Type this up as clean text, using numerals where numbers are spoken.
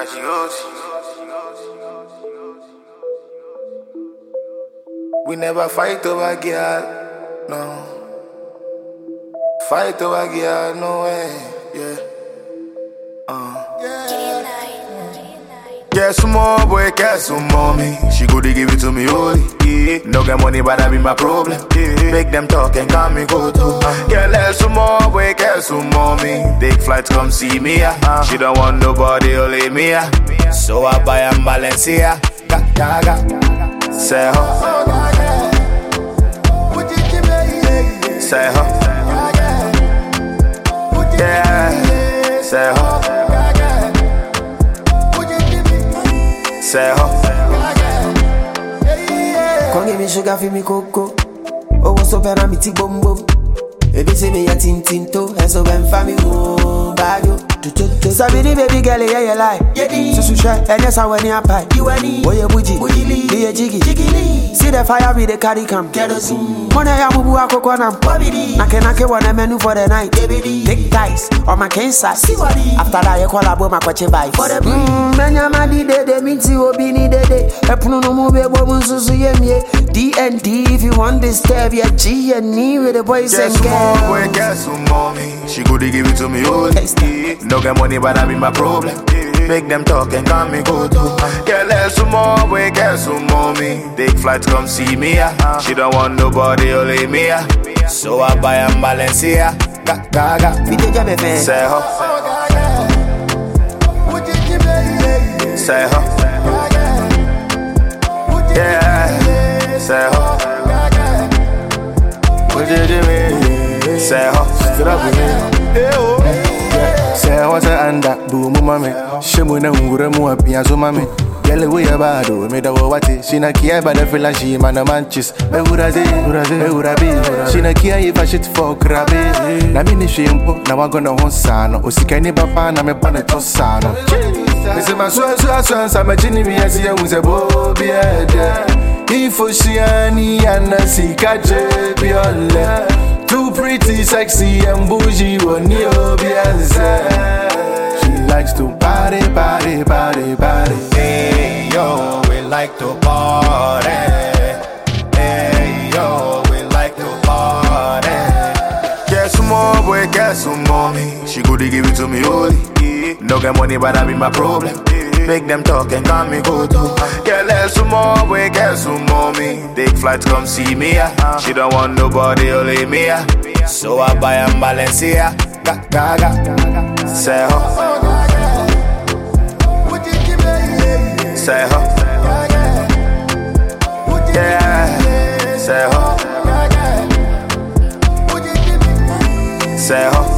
We never fight over girl, no. Fight over girl, no way, yeah. Get some more, boy, get some mommy. She go to give it to me, holy. Yeah. No get money, but that be my problem. Yeah. Make them talk and call me go to. Get less some more, boy, get some mommy. Take flights, come see me. She don't want nobody, only me. So I buy a Balenciaga. Say ho. Say ho. Yeah. Say ho. Say ho. Come give me sugar for me cocoa. Oh, what's up, and I'm a bum bum. Baby, say me a tinto, and so when family home, bagyo. Sabini baby girl, yeah, you lie. Susu share, and yes, I want your pie. You any? Boy, you bougie, be a jiggy. See the fire with the carry cam. Money, I will go a coconut. Nake want a menu for the night. Big guys, on my case side. After that, you call a boy, my coach by. Manya madi de minti obini de. A puno move a woman, Susu yemye. D&D, if you want this step, yeah, G and E with the boys and girls. Boy, get some mommy. She go to give it to me, all. No get money, but that be my problem. Make them talk and call me go to. Get less some more, boy, get some mommy. Take flights, come see me. She don't want nobody, only me. So I buy a Balenciaga. Say ho. Say ho. Yeah. Say ho. Say ho. Say what's a anda, boom, mammy. Shimuna Nguremu, a piazzo, mammy. Yellow way about it, made a wati. She na kia by the village, man, a manchis. Uraze, she na kia if I shit for crabby. Namini shimpo, now I'm gonna honsano. Osikani papa, na me paneto sano. This is my son, I'm a genie, as young as a bobby. If Oceani and a sikaje beyond. Too pretty, sexy, and bougie, one near Beyonce. She likes to party. Hey yo, we like to party. Hey yo, we like to party. Get some more, boy, get some mommy. She go to give it to me, holy. No get money, but that be my problem. Make them talk and call me go to. Get less some more, boy, get some mommy. Take flights, come see me. She don't want nobody, only me. So I buy a Balenciaga. Say ho. Say ho. Yeah. Say ho. Say ho.